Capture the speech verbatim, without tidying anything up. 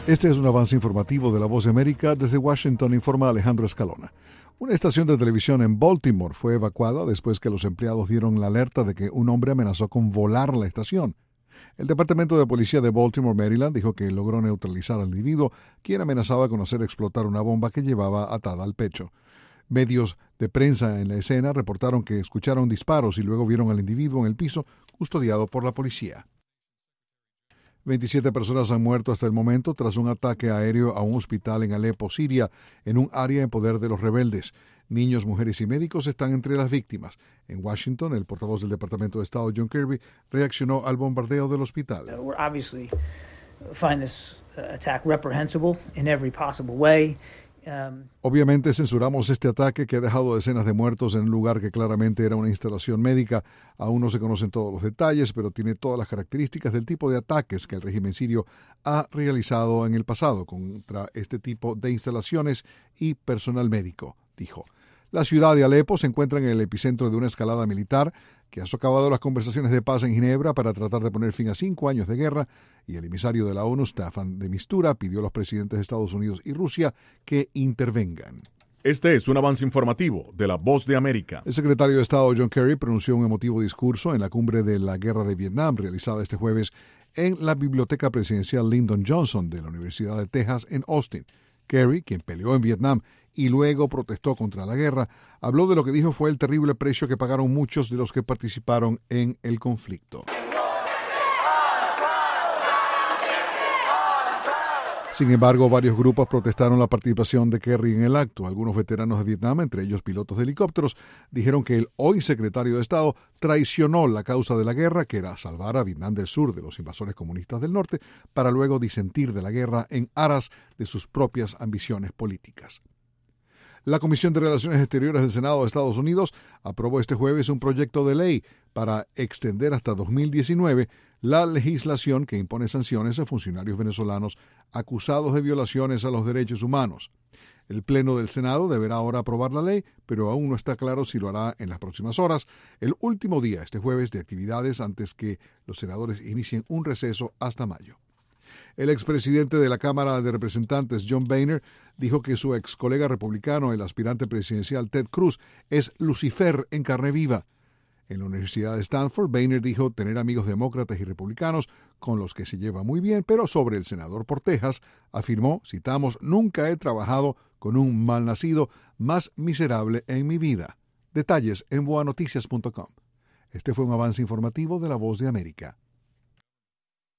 Este es un avance informativo de La Voz de América. Desde Washington informa Alejandro Escalona. Una estación de televisión en Baltimore fue evacuada después que los empleados dieron la alerta de que un hombre amenazó con volar la estación. El Departamento de Policía de Baltimore, Maryland, dijo que logró neutralizar al individuo, quien amenazaba con hacer explotar una bomba que llevaba atada al pecho. Medios de prensa en la escena reportaron que escucharon disparos y luego vieron al individuo en el piso, custodiado por la policía. veintisiete personas han muerto hasta el momento tras un ataque aéreo a un hospital en Alepo, Siria, en un área en poder de los rebeldes. Niños, mujeres y médicos están entre las víctimas. En Washington, el portavoz del Departamento de Estado, John Kirby, reaccionó al bombardeo del hospital. Uh, we're obviously find this attack reprehensible in every possible way. Um, Obviamente censuramos este ataque que ha dejado decenas de muertos en un lugar que claramente era una instalación médica. Aún no se conocen todos los detalles, pero tiene todas las características del tipo de ataques que el régimen sirio ha realizado en el pasado contra este tipo de instalaciones y personal médico, dijo. La ciudad de Alepo se encuentra en el epicentro de una escalada militar que ha socavado las conversaciones de paz en Ginebra para tratar de poner fin a cinco años de guerra, y el emisario de la ONU, Staffan de Mistura, pidió a los presidentes de Estados Unidos y Rusia que intervengan. Este es un avance informativo de La Voz de América. El secretario de Estado John Kerry pronunció un emotivo discurso en la cumbre de la Guerra de Vietnam realizada este jueves en la Biblioteca Presidencial Lyndon Johnson de la Universidad de Texas en Austin. Kerry, quien peleó en Vietnam y luego protestó contra la guerra, habló de lo que dijo fue el terrible precio que pagaron muchos de los que participaron en el conflicto. Sin embargo, varios grupos protestaron la participación de Kerry en el acto. Algunos veteranos de Vietnam, entre ellos pilotos de helicópteros, dijeron que el hoy secretario de Estado traicionó la causa de la guerra, que era salvar a Vietnam del Sur de los invasores comunistas del norte, para luego disentir de la guerra en aras de sus propias ambiciones políticas. La Comisión de Relaciones Exteriores del Senado de Estados Unidos aprobó este jueves un proyecto de ley para extender hasta dos mil diecinueve la legislación que impone sanciones a funcionarios venezolanos acusados de violaciones a los derechos humanos. El Pleno del Senado deberá ahora aprobar la ley, pero aún no está claro si lo hará en las próximas horas, el último día este jueves de actividades antes que los senadores inicien un receso hasta mayo. El expresidente de la Cámara de Representantes, John Boehner, dijo que su ex colega republicano, el aspirante presidencial Ted Cruz, es Lucifer en carne viva. En la Universidad de Stanford, Boehner dijo tener amigos demócratas y republicanos con los que se lleva muy bien, pero sobre el senador por Texas, afirmó, citamos, «Nunca he trabajado con un malnacido más miserable en mi vida». Detalles en boa noticias punto com. Este fue un avance informativo de La Voz de América.